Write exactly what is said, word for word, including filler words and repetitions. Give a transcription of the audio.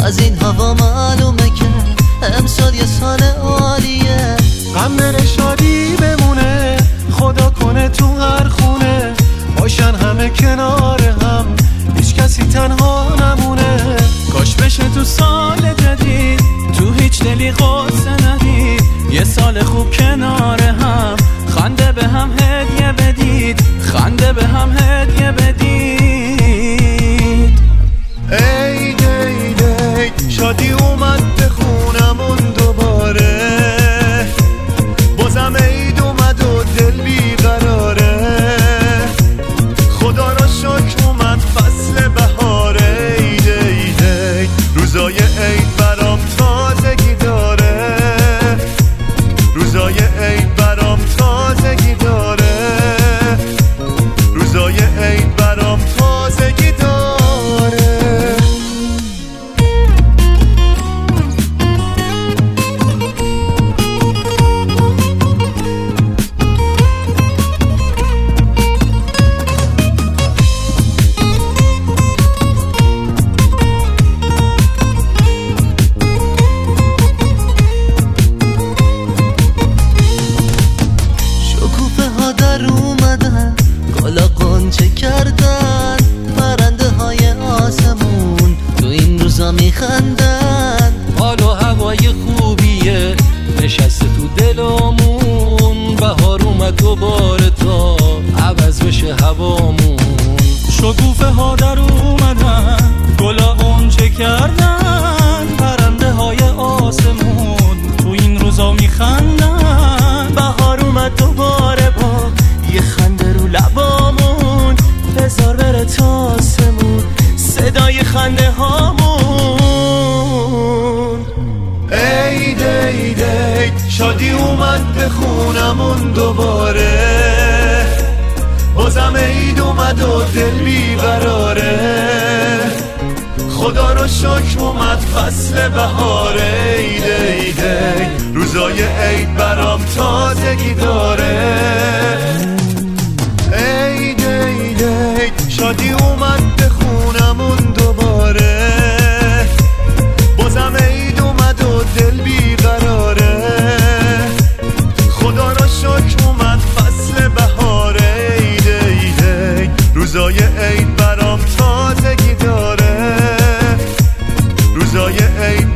از این هوا معلومه که امسال یه سال عالیه. غم بره شادی بمونه، خدا کنه تو هر خونه باشن همه کنار هم، هیچ کسی تنها نمونه. کاش بشه تو سال جدید تو هیچ دلی قصه ندید، یه سال خوب کنار هم خنده به هم هدیه بدید، خنده به هم هدیه بدید. عید عید عید شادی اومد به خونمون دوباره، بازم عید اومد و دل بیقراره. خدا را شکر اومد فصل بهاره. عید عید عید روزای عید برام تازگی داره، روزای عید برام تازگی داره، روزای عید برام تازگی داره. شکوفه ها در اومدن، گلا قنچه کردن، پرنده های آسمون تو این روزا میخندن. حال و هوای خوبیه نشسته تو دلمون، بهار اومد دوباره تا عوض بشه هوامون. شکوفه ها در اومدن، گلا قنچه کردن، پرنده های آسمون تو این روزا میخندن. بهار اومد دوباره با یه خنده رو لبامون، بذار بره تا آسمون صدای خنده هامون. عید عید عید شادی اومد به خونمون دوباره، بازم عید اومد و دل بیقراره. خدا رو شکر اومد فصل بهاره. عید عید عید روزای عید برام تازگی داره. عید عید عید شادی اومد به خونمون دوباره، بازم عید اومد و دل بیقراره. خدا رو شکر اومد فصل بهاره. عید عید عید روزای عید برام تازگی داره، روزای عید